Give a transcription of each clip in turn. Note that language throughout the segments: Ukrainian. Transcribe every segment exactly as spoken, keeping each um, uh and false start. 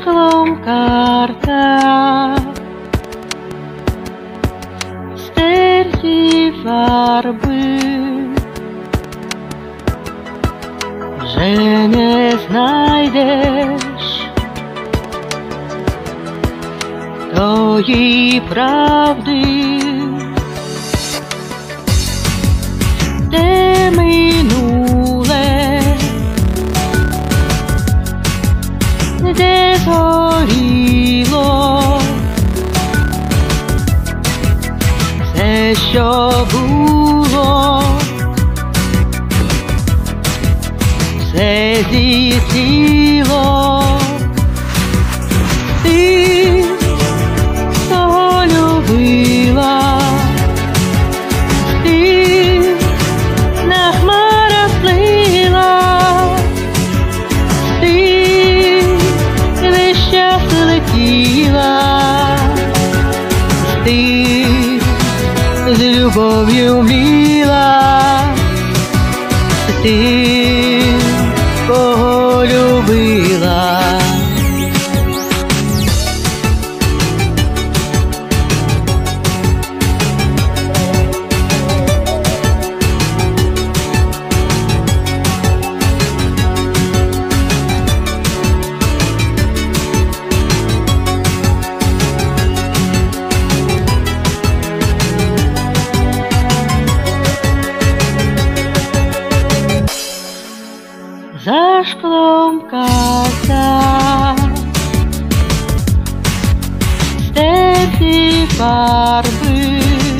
шклом карта, стерті фарби, вже не знайдеш тої правди, де минуле, де згоріло все, що було, все зітіло. Ти того любила, ти на хмарах плила, ти весь час летіла, ти з любов'ю міла, ти кого любила. За шклом карта, стерті фарби,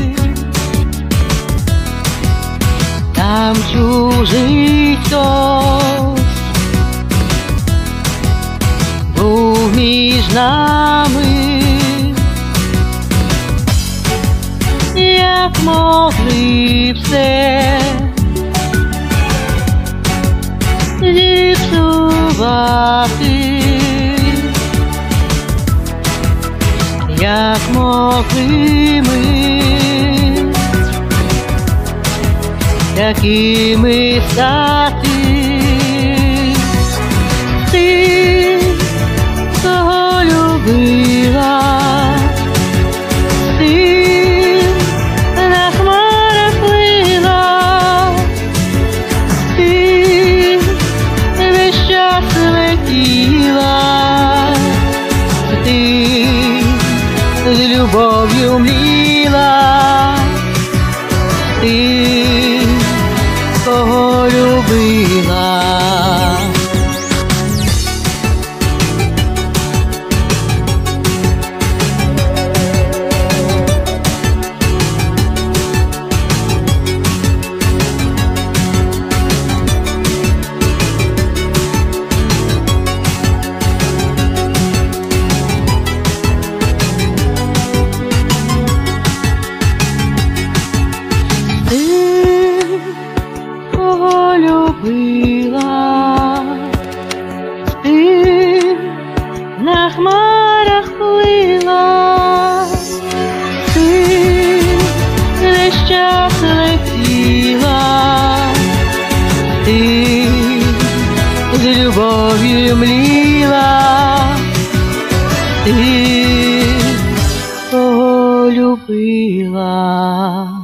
там чужий хтось був між нами, як могли все зіпсувати, як могли ми такими стати. Ти кого любила, ти на хмарах плила, ти весь час летіла, ти з любов'ю мліла, ти кого любила. Любила, ти на хмарах плила, ти весь час летіла, ти з любов'ю мліла, ти кого любила.